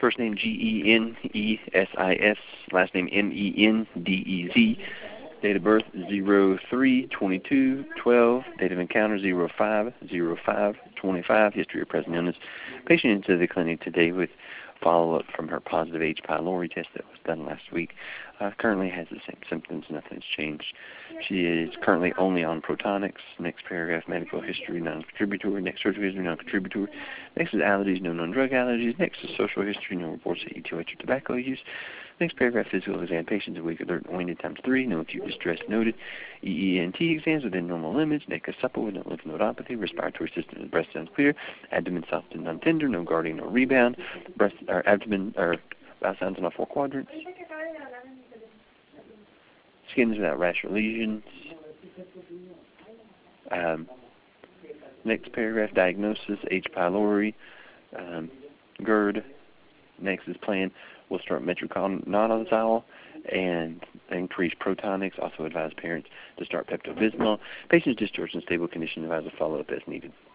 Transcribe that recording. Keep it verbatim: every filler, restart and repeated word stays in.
First name G E N E S I S, last name M E N D E Z. Date of birth zero three twenty-two twelve. Date of encounter zero five zero five twenty-five. History of present illness. Patient into the clinic today with follow-up from her positive H. pylori test that was done last week. Uh, currently has the same symptoms. Nothing's changed. She is currently only on Protonix. Next paragraph, medical history, non-contributory. Next, surgical history, non-contributory. Next is allergies, no non-drug allergies. Next is social history, no reports of E T O H or tobacco use. Next paragraph, physical exam, patients awake, alert, oriented times three, no acute distress noted. E E N T exams within normal limits, neck is supple with no lymph nodopathy, respiratory system and breast sounds clear, abdomen soft and non-tender, no guarding, no rebound, breast or abdomen or bowel sounds in all four quadrants. Skin is without rash or lesions. Um, next paragraph, diagnosis, H. pylori, um, GERD. Next is plan. We'll start metronidazole and increase Protonix. Also advise parents to start Pepto-Bismol. Patient's discharged in stable condition. Advise a follow-up as needed.